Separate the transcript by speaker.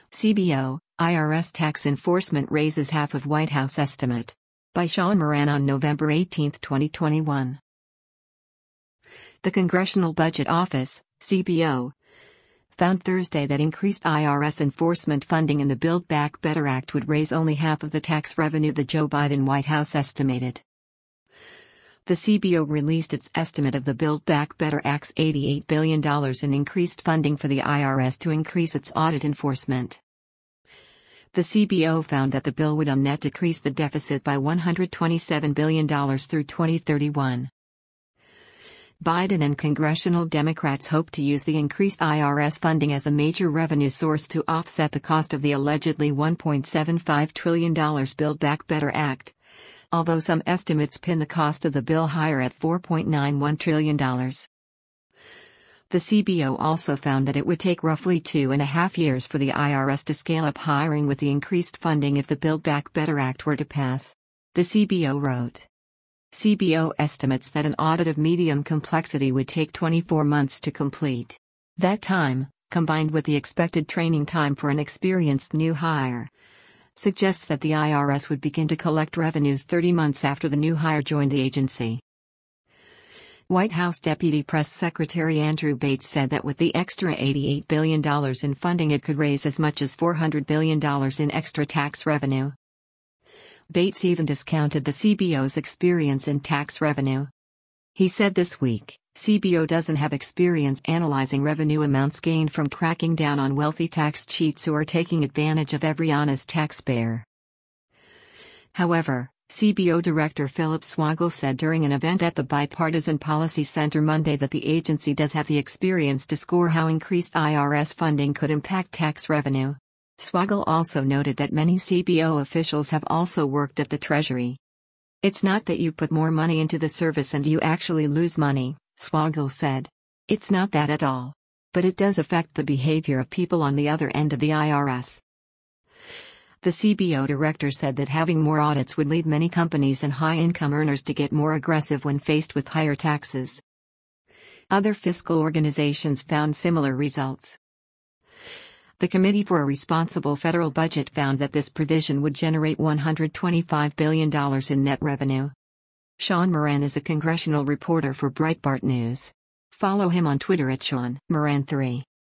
Speaker 1: CBO, IRS tax enforcement raises half of White House estimate. By Sean Moran on November 18, 2021. The Congressional Budget Office, CBO, found Thursday that increased IRS enforcement funding in the Build Back Better Act would raise only half of the tax revenue the Joe Biden White House estimated. The CBO released its estimate of the Build Back Better Act's $88 billion in increased funding for the IRS to increase its audit enforcement. The CBO found that the bill would on net decrease the deficit by $127 billion through 2031. Biden and congressional Democrats hope to use the increased IRS funding as a major revenue source to offset the cost of the allegedly $1.75 trillion Build Back Better Act, although some estimates pin the cost of the bill higher at $4.91 trillion. The CBO also found that it would take roughly 2.5 years for the IRS to scale up hiring with the increased funding if the Build Back Better Act were to pass. The CBO wrote. CBO estimates that an audit of medium complexity would take 24 months to complete. That time, combined with the expected training time for an experienced new hire, suggests that the IRS would begin to collect revenues 30 months after the new hire joined the agency. White House Deputy Press Secretary Andrew Bates said that with the extra $88 billion in funding it could raise as much as $400 billion in extra tax revenue. Bates even discounted the CBO's experience in tax revenue. He said this week, CBO doesn't have experience analyzing revenue amounts gained from cracking down on wealthy tax cheats who are taking advantage of every honest taxpayer. However, CBO Director Philip Swagel said during an event at the Bipartisan Policy Center Monday that the agency does have the experience to score how increased IRS funding could impact tax revenue. Swagel also noted that many CBO officials have also worked at the Treasury. It's not that you put more money into the service and you actually lose money, Swagel said. It's not that at all. But it does affect the behavior of people on the other end of the IRS. The CBO director said that having more audits would lead many companies and high-income earners to get more aggressive when faced with higher taxes. Other fiscal organizations found similar results. The Committee for a Responsible Federal Budget found that this provision would generate $125 billion in net revenue. Sean Moran is a congressional reporter for Breitbart News. Follow him on Twitter at Sean Moran3.